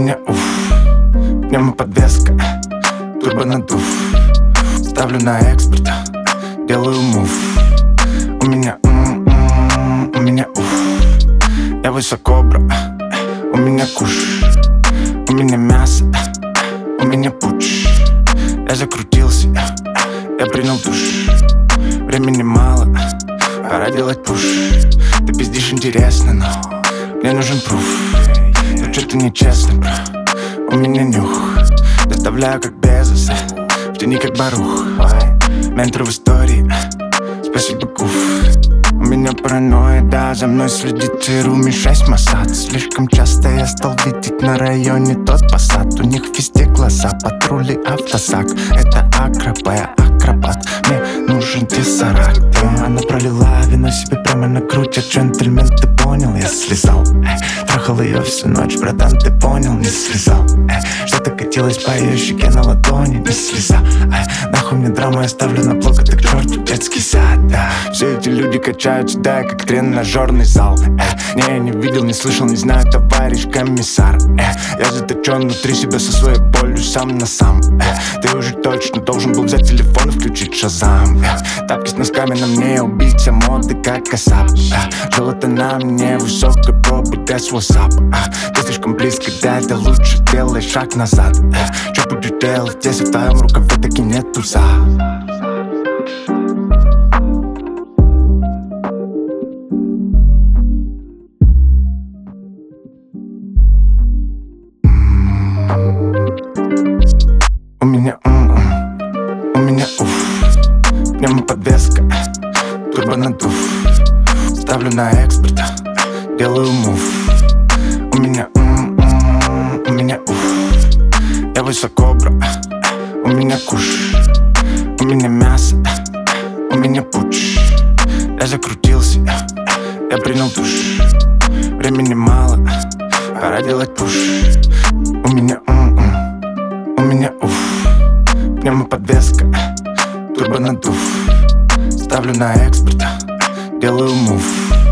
меня пневмоподвеска, турбонадув. Ставлю на экспорт, делаю мув. У меня я высоко, бро. У меня куш, у меня мясо, у меня пуч. Я закрутился, я принял душ. Времени мало, пора делать пуш. Ты пиздишь интересно, но мне нужен пруф. Но что-то нечестно, бро. У меня нюх, доставляю как Безос, в тени как Барух. Ментор в истории, спасибо Куф. У меня паранойя, да, за мной следит Руми 6 Моссад. Слишком часто я стал видеть на районе тот посад. У них везде глаза, патрули, автосак. Это акробая, акробат, мне нужен тессаракт. Она пролила вино себе прямо на грудь. Я джентльмен, ты понял, я слезал. Трахал ее всю ночь, братан, ты понял, не слезал. Что-то катилось по ее щеке на ладони, не слеза. Нахуй мне драма, я ставлю на блок, это к черту детский сад, да. Все эти люди качаются, да, как тренажерный зал. Не, я не видел, не слышал, не знаю, товарищ комиссар. Я заточен внутри себя со своей болью сам на сам. Ты уже точно должен был взять телефон и включить Шазам. Тапки с носками на мне, убийца моды, как Асап. Золото на мне, высокая проба, без WhatsApp. Ты слишком близко, да, это лучше делай шаг назад. Что будешь делать, если в твоем рукаве таки нет туза? У меня пневмоподвеска, турбонадув. Ставлю на экспорт, делаю мув. У меня я высоко, бро. У меня куш, у меня мясо, у меня пуч. Я закрутился, я принял душ. Времени мало, пора делать пуш. У меня пневмоподвеска, турбонадув. Ставлю на экспорт, делаю мув.